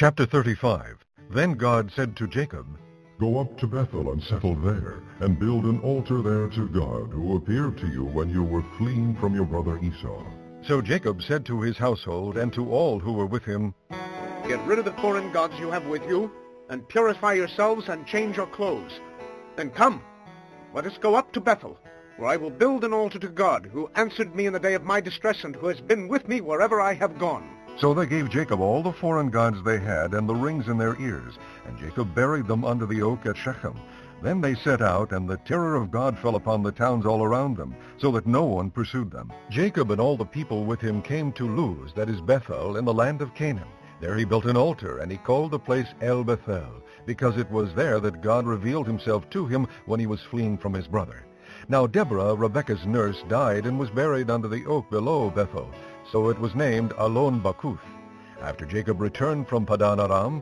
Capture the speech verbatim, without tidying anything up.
Chapter thirty-five. Then God said to Jacob, Go up to Bethel and settle there, and build an altar there to God, who appeared to you when you were fleeing from your brother Esau. So Jacob said to his household and to all who were with him, Get rid of the foreign gods you have with you, and purify yourselves and change your clothes. Then come, let us go up to Bethel, where I will build an altar to God, who answered me in the day of my distress, and who has been with me wherever I have gone. So they gave Jacob all the foreign gods they had and the rings in their ears, and Jacob buried them under the oak at Shechem. Then they set out, and the terror of God fell upon the towns all around them, so that no one pursued them. Jacob and all the people with him came to Luz, that is Bethel, in the land of Canaan. There he built an altar, and he called the place El Bethel, because it was there that God revealed himself to him when he was fleeing from his brother. Now Deborah, Rebekah's nurse, died and was buried under the oak below Bethel, so it was named Allon Bakuth. After Jacob returned from Padan Aram,